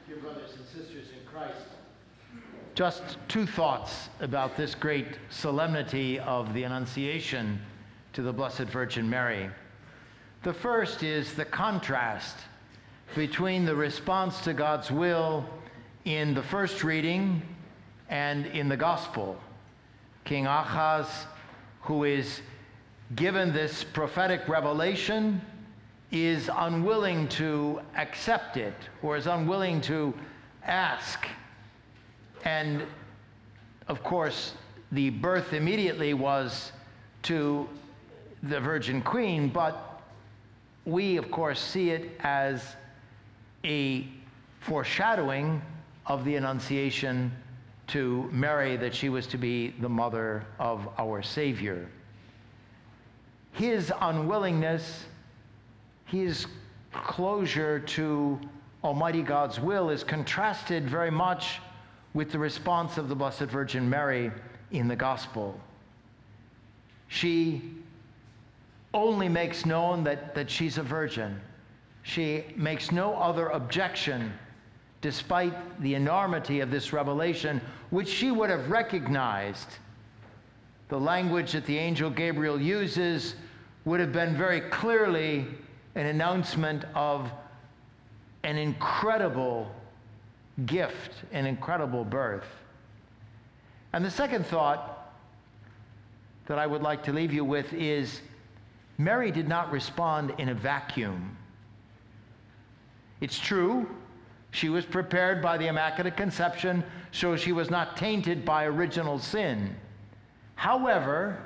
Dear brothers and sisters in Christ, just two thoughts about this great solemnity of the Annunciation to the Blessed Virgin Mary. The first is the contrast between the response to God's will in the first reading and in the Gospel. King Ahaz, who is given this prophetic revelation, is unwilling to accept it, or is unwilling to ask. And of course, the birth immediately was to the Virgin Queen, but we, of course, see it as a foreshadowing of the Annunciation to Mary, that she was to be the mother of our Savior. His unwillingness, his closure to Almighty God's will is contrasted very much with the response of the Blessed Virgin Mary in the Gospel. She only makes known that she's a virgin. She makes no other objection, despite the enormity of this revelation, which she would have recognized. The language that the angel Gabriel uses would have been very clearly an announcement of an incredible gift, an incredible birth. And the second thought that I would like to leave you with is, Mary did not respond in a vacuum. It's true, she was prepared by the Immaculate Conception, so she was not tainted by original sin. However,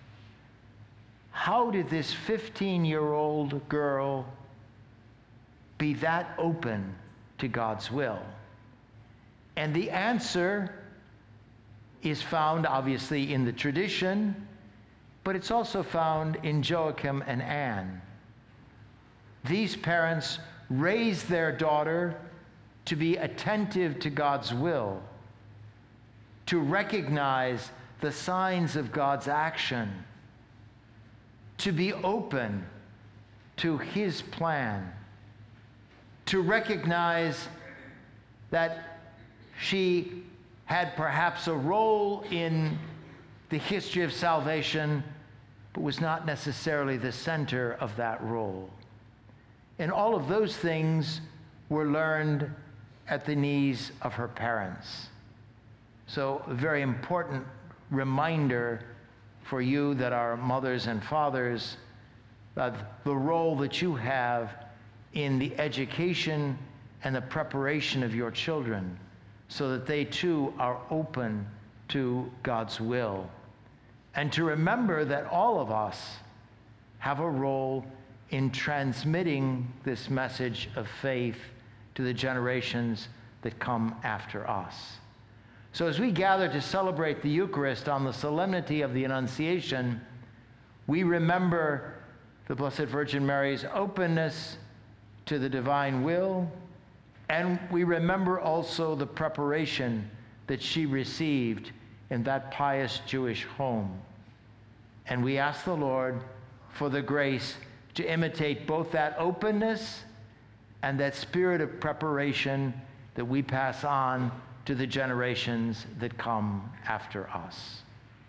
how did this 15-year-old girl be that open to God's will? And the answer is found, obviously, in the tradition, but it's also found in Joachim and Anne. These parents raised their daughter to be attentive to God's will, to recognize the signs of God's action, to be open to his plan, to recognize that she had perhaps a role in the history of salvation, but was not necessarily the center of that role. And all of those things were learned at the knees of her parents. So a very important reminder for you that are mothers and fathers, of the role that you have in the education and the preparation of your children, so that they too are open to God's will. And to remember that all of us have a role in transmitting this message of faith to the generations that come after us. So as we gather to celebrate the Eucharist on the solemnity of the Annunciation, we remember the Blessed Virgin Mary's openness to the divine will, and we remember also the preparation that she received in that pious Jewish home. And we ask the Lord for the grace to imitate both that openness and that spirit of preparation that we pass on to the generations that come after us.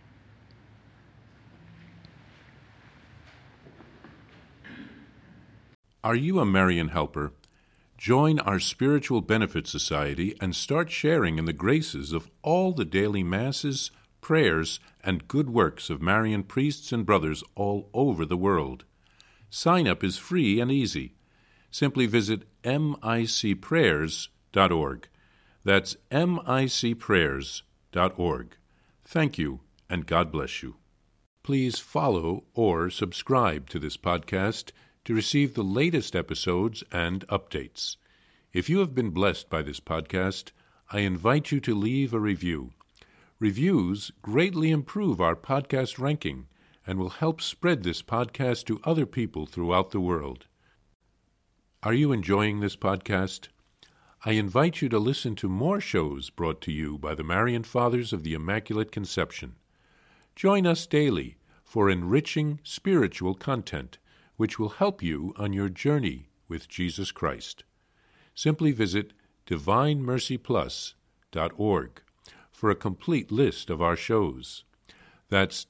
Are you a Marian helper? Join our Spiritual Benefit Society and start sharing in the graces of all the daily masses, prayers, and good works of Marian priests and brothers all over the world. Sign up is free and easy. Simply visit micprayers.org. That's micprayers.org. Thank you, and God bless you. Please follow or subscribe to this podcast to receive the latest episodes and updates. If you have been blessed by this podcast, I invite you to leave a review. Reviews greatly improve our podcast ranking and will help spread this podcast to other people throughout the world. Are you enjoying this podcast? I invite you to listen to more shows brought to you by the Marian Fathers of the Immaculate Conception. Join us daily for enriching spiritual content, which will help you on your journey with Jesus Christ. Simply visit divinemercyplus.org for a complete list of our shows. That's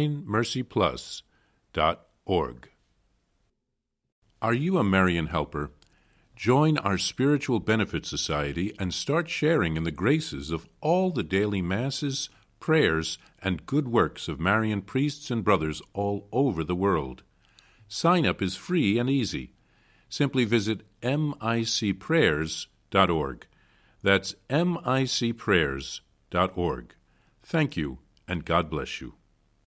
divinemercyplus.org. Are you a Marian helper? Join our Spiritual Benefit Society and start sharing in the graces of all the daily masses, prayers, and good works of Marian priests and brothers all over the world. Sign up is free and easy. Simply visit micprayers.org. That's micprayers.org. Thank you, and God bless you.